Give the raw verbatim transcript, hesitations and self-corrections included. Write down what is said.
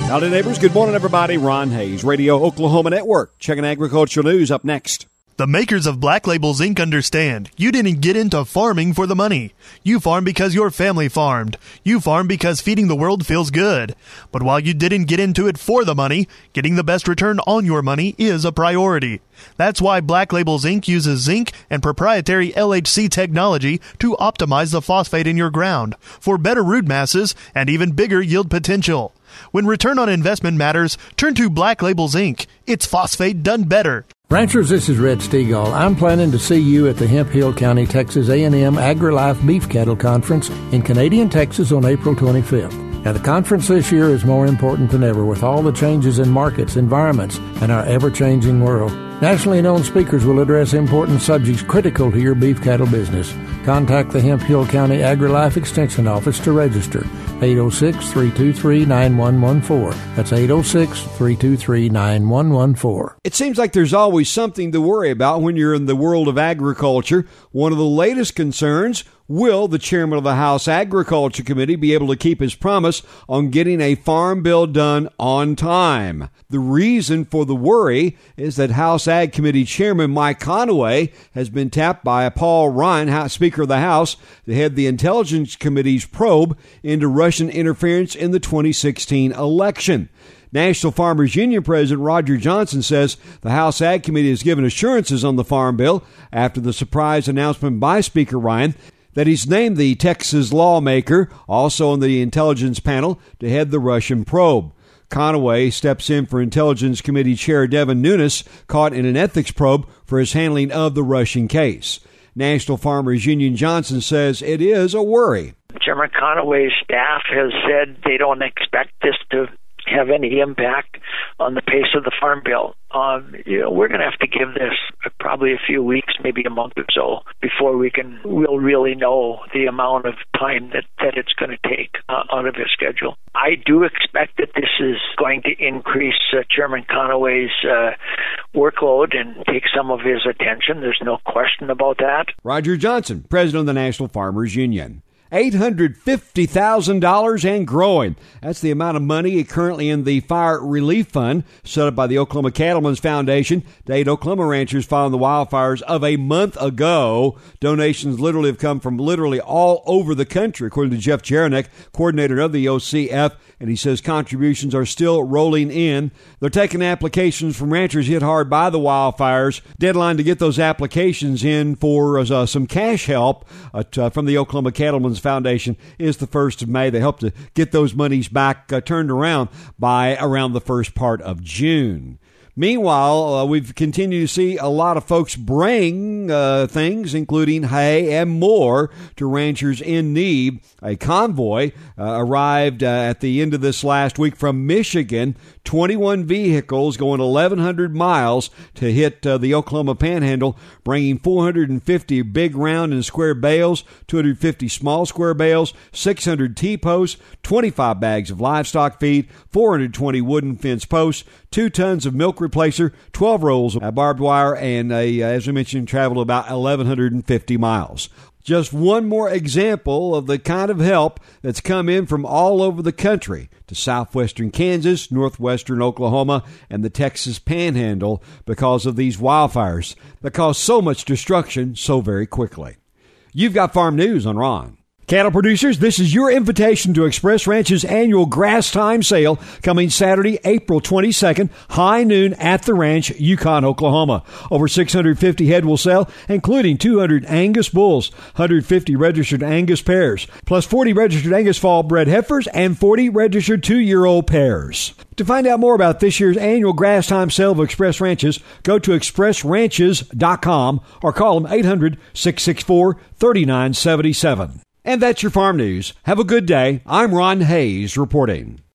Howdy, neighbors. Good morning, everybody. Ron Hayes, Radio Oklahoma Network. Checking agricultural news up next. The makers of Black Labels Incorporated understand you didn't get into farming for the money. You farm because your family farmed. You farm because feeding the world feels good. But while you didn't get into it for the money, getting the best return on your money is a priority. That's why Black Labels Incorporated uses zinc and proprietary L H C technology to optimize the phosphate in your ground for better root masses and even bigger yield potential. When return on investment matters, turn to Black Labels Incorporated. It's phosphate done better. Ranchers, this is Red Stegall. I'm planning to see you at the Hemphill County, Texas A and M AgriLife Beef Cattle Conference in Canadian, Texas on April twenty-fifth. Now, the conference this year is more important than ever with all the changes in markets, environments, and our ever-changing world. Nationally known speakers will address important subjects critical to your beef cattle business. Contact the Hemphill County AgriLife Extension Office to register. eight oh six, three two three, nine one one four. That's eight oh six, three two three, nine one one four. It seems like there's always something to worry about when you're in the world of agriculture. One of the latest concerns, will the chairman of the House Agriculture Committee be able to keep his promise on getting a farm bill done on time? The reason for the worry is that House Ag Committee Chairman Mike Conaway has been tapped by Paul Ryan, Speaker of the House, to head the Intelligence Committee's probe into Russian interference in the twenty sixteen election. National Farmers Union President Roger Johnson says the House Ag Committee has given assurances on the farm bill after the surprise announcement by Speaker Ryan that he's named the Texas lawmaker, also on the intelligence panel, to head the Russian probe. Conaway steps in for Intelligence Committee Chair Devin Nunes, caught in an ethics probe for his handling of the Russian case. National Farmers Union Johnson says it is a worry. Chairman Conaway's staff has said they don't expect this to have any impact on the pace of the farm bill. Um, you know, we're going to have to give this probably a few weeks, maybe a month or so, before we can we'll really know the amount of time that, that it's going to take uh, out of his schedule. I do expect that this is going to increase uh, Chairman Conaway's uh, workload and take some of his attention. There's no question about that. Roger Johnson, President of the National Farmers Union. eight hundred fifty thousand dollars and growing. That's the amount of money currently in the Fire Relief Fund set up by the Oklahoma Cattlemen's Foundation to aid Oklahoma ranchers following the wildfires of a month ago. Donations literally have come from literally all over the country, according to Jeff Jaranek, coordinator of the O C F, and he says contributions are still rolling in. They're taking applications from ranchers hit hard by the wildfires. Deadline to get those applications in for uh, some cash help uh, t- from the Oklahoma Cattlemen's Foundation is the first of May. They hope to get those monies back uh, turned around by around the first part of June. Meanwhile, uh, we've continued to see a lot of folks bring uh, things, including hay and more, to ranchers in need. A convoy uh, arrived uh, at the end of this last week from Michigan, twenty-one vehicles going eleven hundred miles to hit uh, the Oklahoma Panhandle, bringing four hundred fifty big round and square bales, two hundred fifty small square bales, six hundred T-posts, twenty-five bags of livestock feed, four hundred twenty wooden fence posts, two tons of milk replacer, twelve rolls of barbed wire, and, a, as we mentioned, traveled about eleven fifty miles. Just one more example of the kind of help that's come in from all over the country to southwestern Kansas, northwestern Oklahoma, and the Texas Panhandle because of these wildfires that cause so much destruction so very quickly. You've got farm news on Ron. Cattle producers, this is your invitation to Express Ranch's annual Grass Time Sale coming Saturday, April twenty-second, high noon at the ranch, Yukon, Oklahoma. Over six hundred fifty head will sell, including two hundred Angus bulls, one hundred fifty registered Angus pairs, plus forty registered Angus fall bred heifers and forty registered two-year-old pairs. To find out more about this year's annual Grass Time Sale of Express Ranches, go to express ranches dot com or call them eight hundred, six six four, three nine seven seven. And that's your farm news. Have a good day. I'm Ron Hayes reporting.